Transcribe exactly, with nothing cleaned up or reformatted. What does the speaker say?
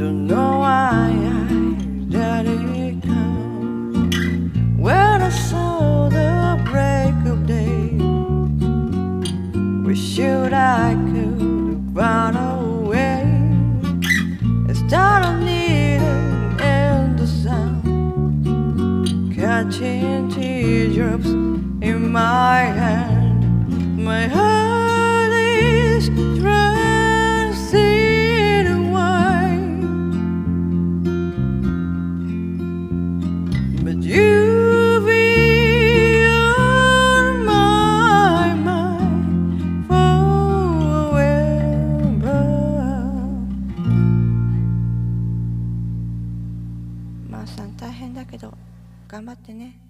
Don't know why I let it come. When I saw the break of day, wish you I could run away. Instead of kneeling in the sun, catching teardrops in my hand, my heart is dancing away. But you be on my mind forever. まあさん大変だけど頑張ってね。